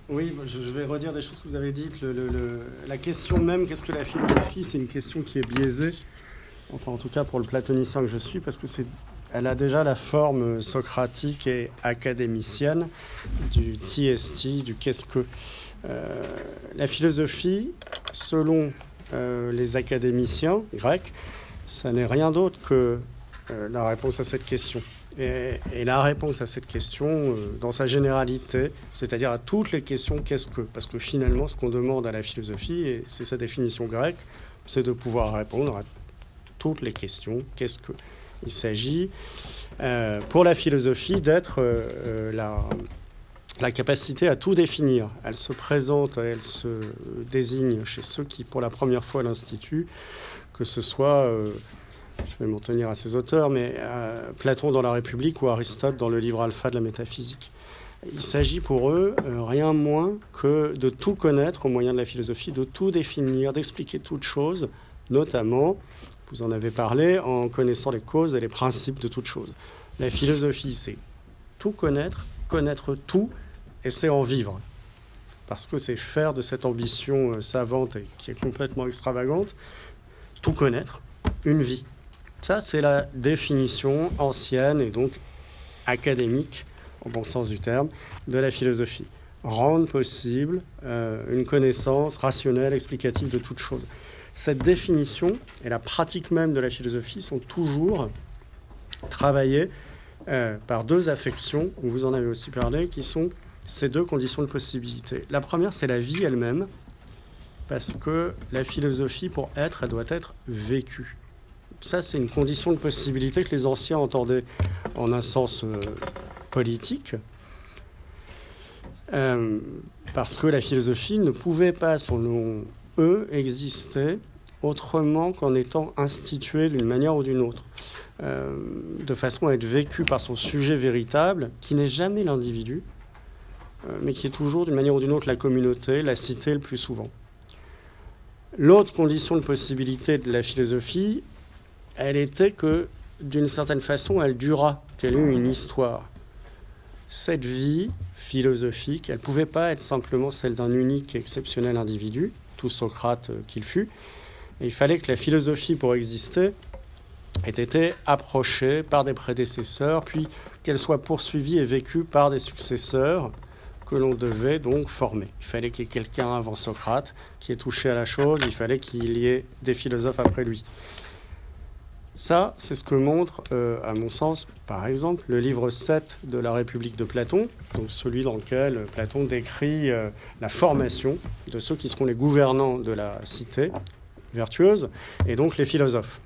Oui, je vais redire des choses que vous avez dites. La question même, qu'est-ce que la philosophie, c'est une question qui est biaisée. Enfin, en tout cas, pour le platonicien que je suis, parce que elle a déjà la forme socratique et académicienne du TST, du qu'est-ce que. La philosophie, selon les académiciens grecs, ça n'est rien d'autre que la réponse à cette question. Et la réponse à cette question, dans sa généralité, c'est-à-dire à toutes les questions qu'est-ce que. Parce que finalement, ce qu'on demande à la philosophie, et c'est sa définition grecque, c'est de pouvoir répondre à toutes les questions qu'est-ce que. Il s'agit, pour la philosophie, d'être la capacité à tout définir. Elle se présente, elle se désigne chez ceux qui, pour la première fois, l'instituent, que ce soit, je vais m'en tenir à ces auteurs, mais Platon dans la République ou Aristote dans le livre Alpha de la métaphysique. Il s'agit pour eux rien moins que de tout connaître au moyen de la philosophie, de tout définir, d'expliquer toute chose, notamment, vous en avez parlé, en connaissant les causes et les principes de toute chose. La philosophie, c'est tout connaître, connaître tout, et c'est en vivre. Parce que c'est faire de cette ambition savante et qui est complètement extravagante, tout connaître, une vie. Ça, c'est la définition ancienne et donc académique, au bon sens du terme, de la philosophie. Rendre possible une connaissance rationnelle, explicative de toute chose. Cette définition et la pratique même de la philosophie sont toujours travaillées par deux affections, vous en avez aussi parlé, qui sont ces deux conditions de possibilité. La première, c'est la vie elle-même, parce que la philosophie, pour être, elle doit être vécue. Ça, c'est une condition de possibilité que les anciens entendaient en un sens politique, parce que la philosophie ne pouvait pas, selon eux, exister autrement qu'en étant instituée d'une manière ou d'une autre, de façon à être vécue par son sujet véritable, qui n'est jamais l'individu, mais qui est toujours, d'une manière ou d'une autre, la communauté, la cité le plus souvent. L'autre condition de possibilité de la philosophie, elle était que, d'une certaine façon, elle dura, qu'elle eut une histoire. Cette vie philosophique, elle ne pouvait pas être simplement celle d'un unique et exceptionnel individu, tout Socrate qu'il fut. Et il fallait que la philosophie, pour exister, ait été approchée par des prédécesseurs, puis qu'elle soit poursuivie et vécue par des successeurs que l'on devait donc former. Il fallait qu'il y ait quelqu'un avant Socrate qui ait touché à la chose, il fallait qu'il y ait des philosophes après lui. Ça, c'est ce que montre, à mon sens, par exemple, le livre 7 de la République de Platon, donc celui dans lequel Platon décrit la formation de ceux qui seront les gouvernants de la cité vertueuse, et donc les philosophes.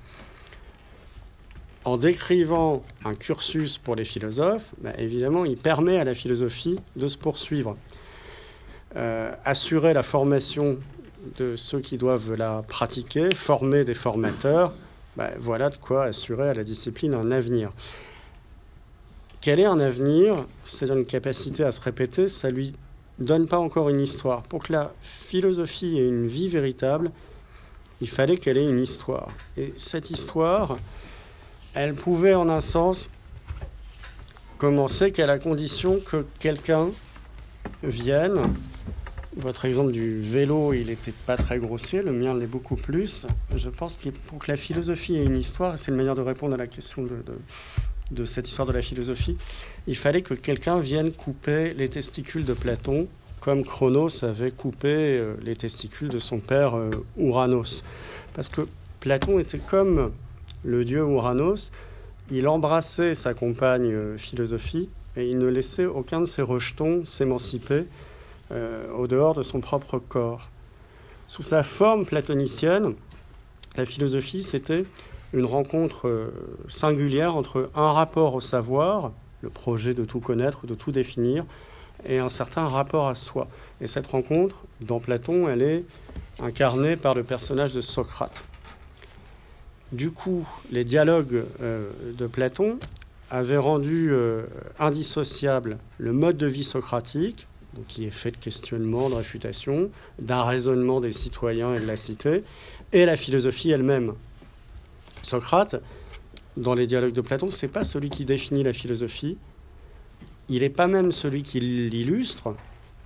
En décrivant un cursus pour les philosophes, évidemment, il permet à la philosophie de se poursuivre. Assurer la formation de ceux qui doivent la pratiquer, former des formateurs, voilà de quoi assurer à la discipline un avenir. Quel est un avenir ? C'est une capacité à se répéter, ça ne lui donne pas encore une histoire. Pour que la philosophie ait une vie véritable, il fallait qu'elle ait une histoire. Et cette histoire, elle pouvait en un sens commencer qu'à la condition que quelqu'un vienne. Votre exemple du vélo, il n'était pas très grossier, le mien l'est beaucoup plus. Je pense que pour que la philosophie ait une histoire, et c'est une manière de répondre à la question de cette histoire de la philosophie, il fallait que quelqu'un vienne couper les testicules de Platon, comme Cronos avait coupé les testicules de son père Ouranos. Parce que Platon était comme le dieu Ouranos, il embrassait sa compagne philosophie et il ne laissait aucun de ses rejetons s'émanciper au dehors de son propre corps. Sous sa forme platonicienne, la philosophie, c'était une rencontre singulière entre un rapport au savoir, le projet de tout connaître, de tout définir, et un certain rapport à soi. Et cette rencontre, dans Platon, elle est incarnée par le personnage de Socrate. Du coup, les dialogues de Platon avaient rendu indissociable le mode de vie socratique, donc qui est fait de questionnement, de réfutation, d'un raisonnement des citoyens et de la cité, et la philosophie elle-même. Socrate, dans les dialogues de Platon, ce n'est pas celui qui définit la philosophie, il n'est pas même celui qui l'illustre,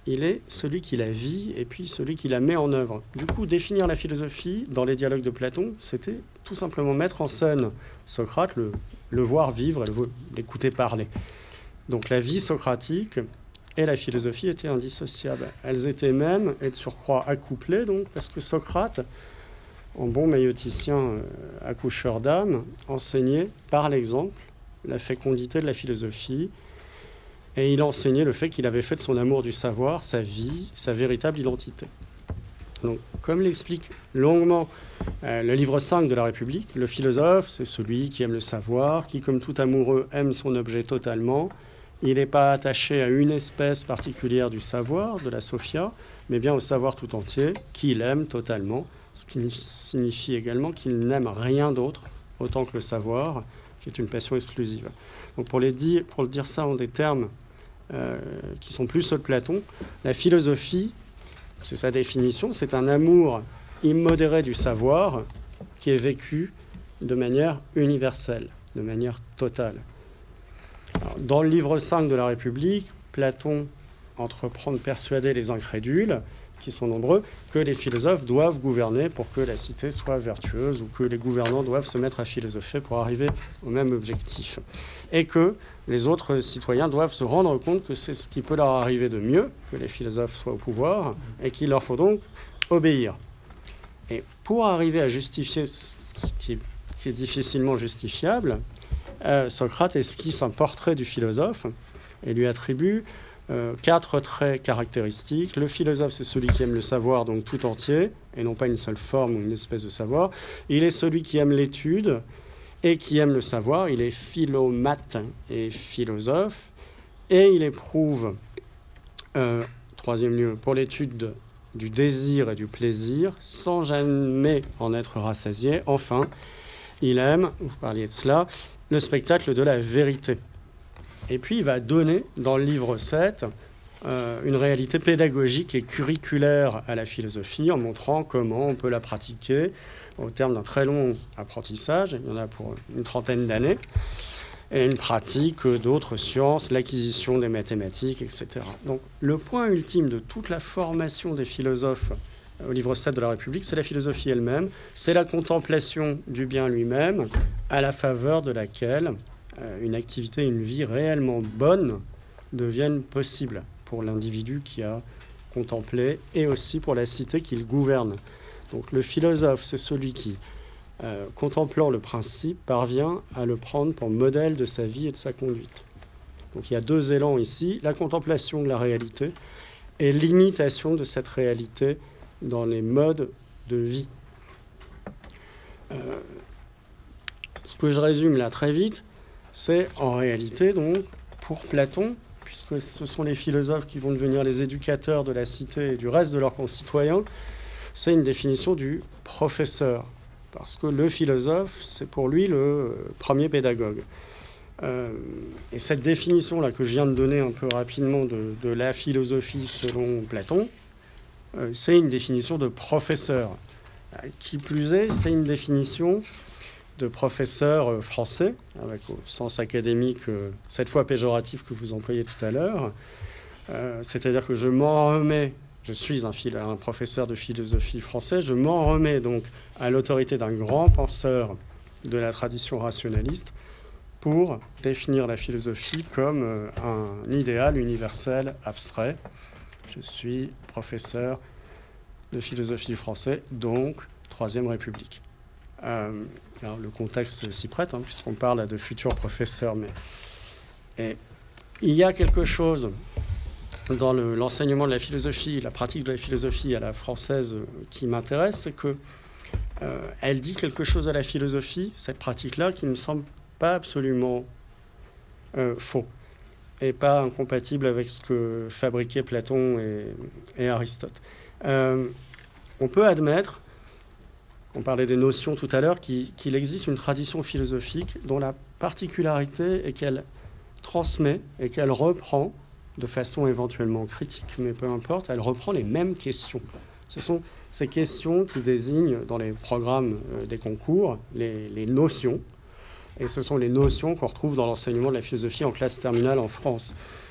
il est celui qui la vit et puis celui qui la met en œuvre. Du coup, définir la philosophie dans les dialogues de Platon, c'était tout simplement mettre en scène Socrate, le voir vivre et l'écouter parler. Donc la vie socratique et la philosophie étaient indissociables. Elles étaient même, et de surcroît, accouplées, donc, parce que Socrate, en bon maïoticien accoucheur d'âme, enseignait par l'exemple la fécondité de la philosophie, et il enseignait le fait qu'il avait fait de son amour du savoir sa vie, sa véritable identité. Donc, comme l'explique longuement le livre 5 de la République, le philosophe, c'est celui qui aime le savoir, qui, comme tout amoureux, aime son objet totalement. Il n'est pas attaché à une espèce particulière du savoir, de la sophia, mais bien au savoir tout entier, qu'il aime totalement, ce qui signifie également qu'il n'aime rien d'autre, autant que le savoir, qui est une passion exclusive. Donc pour le dire ça en des termes qui sont plus ceux de Platon, la philosophie, c'est sa définition, c'est un amour immodéré du savoir qui est vécu de manière universelle, de manière totale. Alors, dans le livre 5 de la République, Platon entreprend de persuader les incrédules, qui sont nombreux, que les philosophes doivent gouverner pour que la cité soit vertueuse, ou que les gouvernants doivent se mettre à philosopher pour arriver au même objectif. Et que les autres citoyens doivent se rendre compte que c'est ce qui peut leur arriver de mieux, que les philosophes soient au pouvoir, et qu'il leur faut donc obéir. Et pour arriver à justifier ce qui est difficilement justifiable, Socrate esquisse un portrait du philosophe et lui attribue 4 traits caractéristiques. Le philosophe, c'est celui qui aime le savoir, donc tout entier, et non pas une seule forme ou une espèce de savoir. Il est celui qui aime l'étude et qui aime le savoir. Il est philomate et philosophe. Et il éprouve, troisième lieu, pour l'étude du désir et du plaisir, sans jamais en être rassasié. Enfin, il aime, vous parliez de cela, le spectacle de la vérité. Et puis, il va donner, dans le livre 7, une réalité pédagogique et curriculaire à la philosophie, en montrant comment on peut la pratiquer au terme d'un très long apprentissage. Il y en a pour une trentaine d'années. Et une pratique d'autres sciences, l'acquisition des mathématiques, etc. Donc, le point ultime de toute la formation des philosophes au livre 7 de la République, c'est la philosophie elle-même. C'est la contemplation du bien lui-même, à la faveur de laquelle une activité, une vie réellement bonne deviennent possibles pour l'individu qui a contemplé et aussi pour la cité qu'il gouverne. Donc le philosophe, c'est celui qui, contemplant le principe, parvient à le prendre pour modèle de sa vie et de sa conduite. Donc il y a 2 élans ici, la contemplation de la réalité et l'imitation de cette réalité dans les modes de vie. Ce que je résume là très vite, c'est en réalité, donc, pour Platon, puisque ce sont les philosophes qui vont devenir les éducateurs de la cité et du reste de leurs concitoyens, c'est une définition du professeur. Parce que le philosophe, c'est pour lui le premier pédagogue. Et cette définition-là que je viens de donner un peu rapidement de la philosophie selon Platon, c'est une définition de professeur. Qui plus est, c'est une définition de professeur français, avec au sens académique, cette fois péjoratif que vous employez tout à l'heure. C'est-à-dire que je m'en remets, je suis un professeur de philosophie français, je m'en remets donc à l'autorité d'un grand penseur de la tradition rationaliste pour définir la philosophie comme un idéal universel abstrait. Je suis professeur de philosophie français, donc Troisième République. Alors, le contexte s'y prête, puisqu'on parle de futurs professeurs, mais il y a quelque chose dans l'enseignement de la philosophie, la pratique de la philosophie à la française qui m'intéresse, c'est que elle dit quelque chose à la philosophie, cette pratique-là, qui ne me semble pas absolument faux et pas incompatible avec ce que fabriquaient Platon et Aristote. On peut admettre, on parlait des notions tout à l'heure, qu'il existe une tradition philosophique dont la particularité est qu'elle transmet et qu'elle reprend de façon éventuellement critique, mais peu importe, elle reprend les mêmes questions. Ce sont ces questions qui désignent dans les programmes des concours les notions, et ce sont les notions qu'on retrouve dans l'enseignement de la philosophie en classe terminale en France.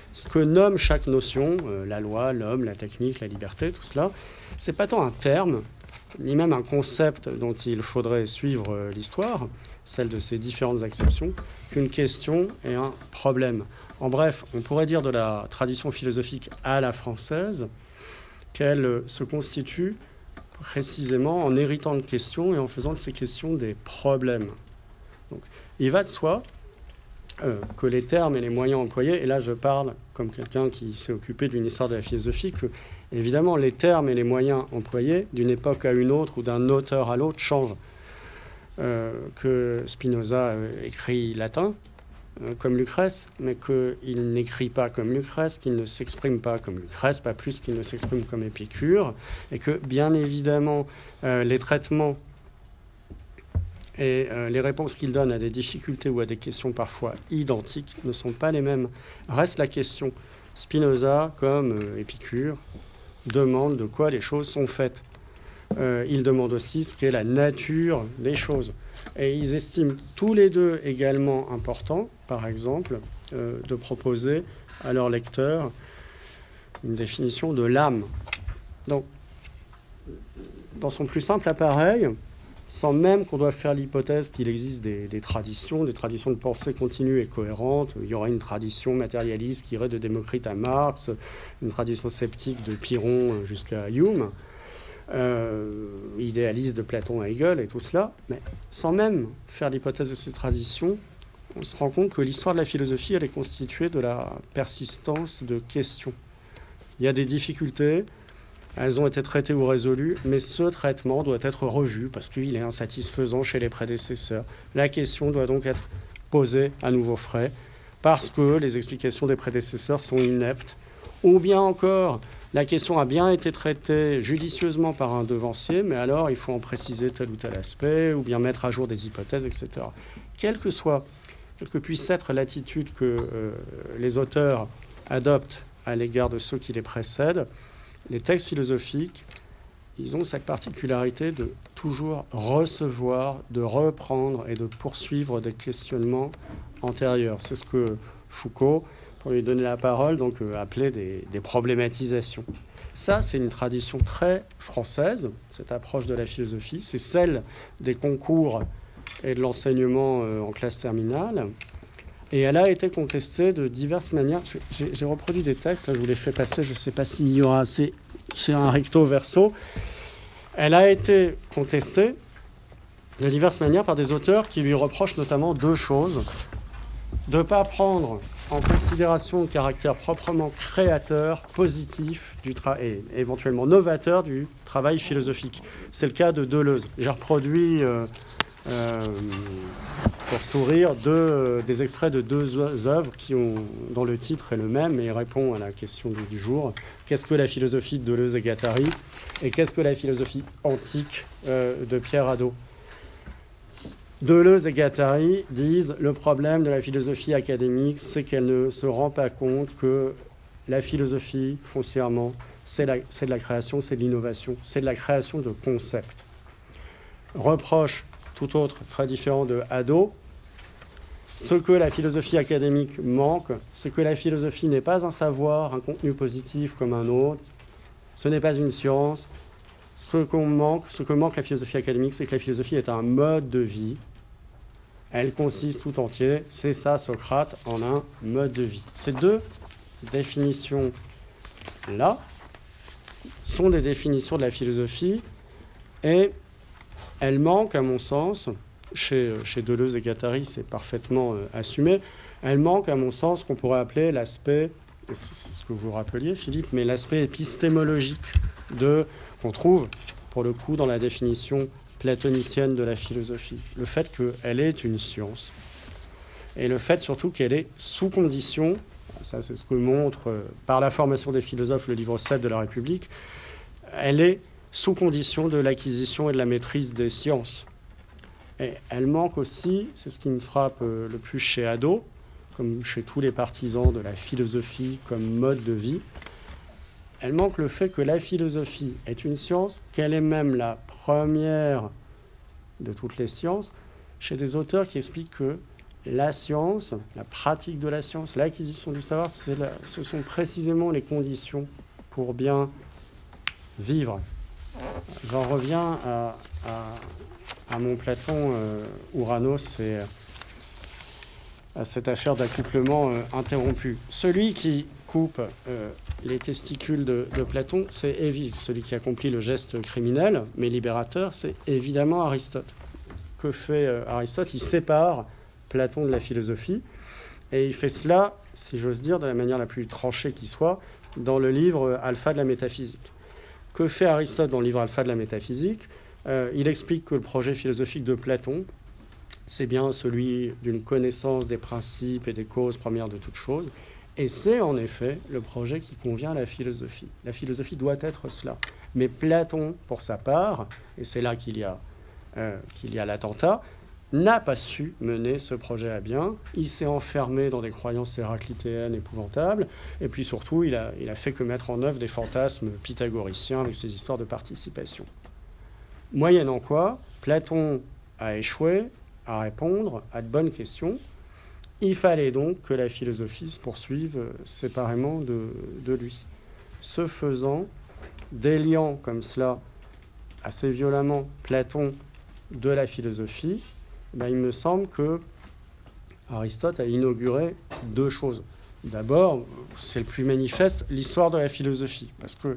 ce que nomme chaque notion, la loi, l'homme, la technique, la liberté, tout cela, c'est pas tant un terme, ni même un concept dont il faudrait suivre l'histoire, celle de ces différentes acceptions, qu'une question et un problème. En bref, on pourrait dire de la tradition philosophique à la française qu'elle se constitue précisément en héritant de questions et en faisant de ces questions des problèmes. Donc, il va de soi que les termes et les moyens employés, et là je parle comme quelqu'un qui s'est occupé d'une histoire de la philosophie, que évidemment les termes et les moyens employés d'une époque à une autre ou d'un auteur à l'autre changent. Que Spinoza écrit latin comme Lucrèce, mais qu'il n'écrit pas comme Lucrèce, qu'il ne s'exprime pas comme Lucrèce, pas plus qu'il ne s'exprime comme Épicure, et que bien évidemment les traitements et les réponses qu'il donne à des difficultés ou à des questions parfois identiques ne sont pas les mêmes. Reste la question. Spinoza, comme Épicure, demande de quoi les choses sont faites. Il demande aussi ce qu'est la nature des choses. Et ils estiment tous les deux également important, par exemple, de proposer à leurs lecteurs une définition de l'âme. Donc, dans son plus simple appareil, sans même qu'on doive faire l'hypothèse qu'il existe des traditions de pensée continue et cohérente. Il y aurait une tradition matérialiste qui irait de Démocrite à Marx, une tradition sceptique de Pyrrhon jusqu'à Hume, idéaliste de Platon à Hegel et tout cela. Mais sans même faire l'hypothèse de ces traditions, on se rend compte que l'histoire de la philosophie, elle est constituée de la persistance de questions. Il y a des difficultés, elles ont été traitées ou résolues, mais ce traitement doit être revu parce qu'il est insatisfaisant chez les prédécesseurs. La question doit donc être posée à nouveau frais parce que les explications des prédécesseurs sont ineptes. Ou bien encore, la question a bien été traitée judicieusement par un devancier, mais alors il faut en préciser tel ou tel aspect, ou bien mettre à jour des hypothèses, etc. Quelle que puisse être l'attitude que les auteurs adoptent à l'égard de ceux qui les précèdent, les textes philosophiques, ils ont cette particularité de toujours recevoir, de reprendre et de poursuivre des questionnements antérieurs. C'est ce que Foucault, pour lui donner la parole, donc appelait des problématisations. Ça, c'est une tradition très française, cette approche de la philosophie. C'est celle des concours et de l'enseignement en classe terminale. Et elle a été contestée de diverses manières. J'ai reproduit des textes, là, je vous les fais passer, je ne sais pas s'il y aura assez, c'est un recto verso. Elle a été contestée de diverses manières par des auteurs qui lui reprochent notamment deux choses. De ne pas prendre en considération le caractère proprement créateur, positif et éventuellement novateur du travail philosophique. C'est le cas de Deleuze. J'ai reproduit... pour sourire, des extraits de deux œuvres dont le titre est le même et répond à la question du jour. Qu'est-ce que la philosophie de Deleuze et Guattari et qu'est-ce que la philosophie antique de Pierre Hadot? Deleuze et Guattari disent le problème de la philosophie académique, c'est qu'elle ne se rend pas compte que la philosophie, foncièrement, c'est de la création, c'est de l'innovation, c'est de la création de concepts. Reproche tout autre, très différent de Hadot. Ce que la philosophie académique manque, c'est que la philosophie n'est pas un savoir, un contenu positif comme un autre. Ce n'est pas une science. Ce que manque la philosophie académique, c'est que la philosophie est un mode de vie. Elle consiste tout entier, c'est ça Socrate, en un mode de vie. Ces deux définitions-là sont des définitions de la philosophie et elle manque, à mon sens, chez Deleuze et Guattari, c'est parfaitement assumé, elle manque, à mon sens, qu'on pourrait appeler l'aspect, c'est ce que vous rappeliez, Philippe, mais l'aspect épistémologique qu'on trouve, pour le coup, dans la définition platonicienne de la philosophie. Le fait qu'elle est une science, et le fait surtout qu'elle est sous condition, ça c'est ce que montre, par la formation des philosophes, le livre 7 de la République, elle est sous condition de l'acquisition et de la maîtrise des sciences. Et elle manque aussi, c'est ce qui me frappe le plus chez Hadot, comme chez tous les partisans de la philosophie comme mode de vie, elle manque le fait que la philosophie est une science, qu'elle est même la première de toutes les sciences, chez des auteurs qui expliquent que la science, la pratique de la science, l'acquisition du savoir, ce sont précisément les conditions pour bien vivre. J'en reviens à mon Platon Ouranos et à cette affaire d'accouplement interrompu. Celui qui coupe les testicules de Platon, c'est celui qui accomplit le geste criminel, mais libérateur, c'est évidemment Aristote. Que fait Aristote? Il sépare Platon de la philosophie, et il fait cela, si j'ose dire, de la manière la plus tranchée qui soit, dans le livre Alpha de la métaphysique. Que fait Aristote dans le livre Alpha de la métaphysique? Il explique que le projet philosophique de Platon, c'est bien celui d'une connaissance des principes et des causes premières de toute chose, et c'est en effet le projet qui convient à la philosophie. La philosophie doit être cela. Mais Platon, pour sa part, et c'est là qu'il y a l'attentat, n'a pas su mener ce projet à bien. Il s'est enfermé dans des croyances héraclitéennes épouvantables, et puis surtout, il a fait que mettre en œuvre des fantasmes pythagoriciens avec ses histoires de participation. Moyennant quoi, Platon a échoué à répondre à de bonnes questions. Il fallait donc que la philosophie se poursuive séparément de lui. Ce faisant, déliant comme cela assez violemment Platon de la philosophie, il me semble que Aristote a inauguré deux choses. D'abord, c'est le plus manifeste, l'histoire de la philosophie, parce que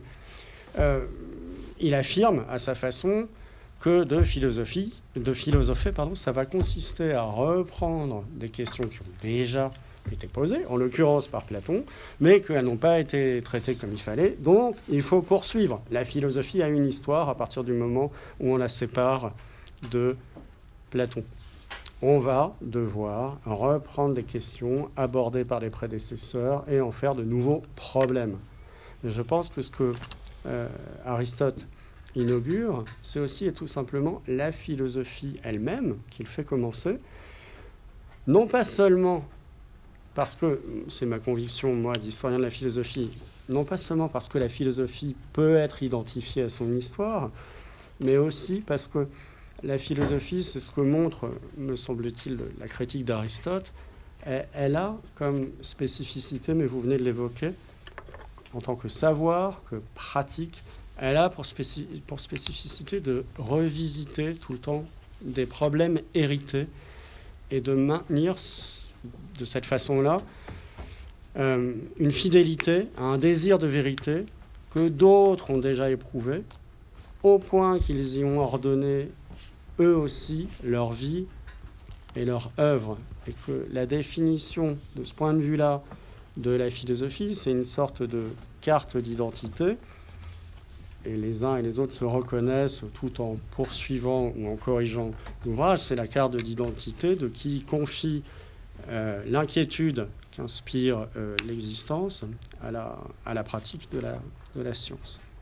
il affirme à sa façon que de philosopher, ça va consister à reprendre des questions qui ont déjà été posées, en l'occurrence par Platon, mais qu'elles n'ont pas été traitées comme il fallait. Donc, il faut poursuivre. La philosophie a une histoire à partir du moment où on la sépare de Platon. On va devoir reprendre des questions abordées par les prédécesseurs et en faire de nouveaux problèmes. Et je pense que ce que Aristote inaugure, c'est aussi et tout simplement la philosophie elle-même qu'il fait commencer, non pas seulement parce que, c'est ma conviction, moi, d'historien de la philosophie, non pas seulement parce que la philosophie peut être identifiée à son histoire, mais aussi parce que la philosophie, c'est ce que montre, me semble-t-il, la critique d'Aristote, elle a comme spécificité, mais vous venez de l'évoquer, en tant que savoir, que pratique, elle a pour spécificité de revisiter tout le temps des problèmes hérités et de maintenir de cette façon-là une fidélité à un désir de vérité que d'autres ont déjà éprouvé, au point qu'ils y ont ordonné eux aussi leur vie et leur œuvre. Et que la définition de ce point de vue-là de la philosophie, c'est une sorte de carte d'identité, et les uns et les autres se reconnaissent tout en poursuivant ou en corrigeant l'ouvrage. C'est la carte d'identité de qui confie l'inquiétude qu'inspire l'existence à la pratique de la science.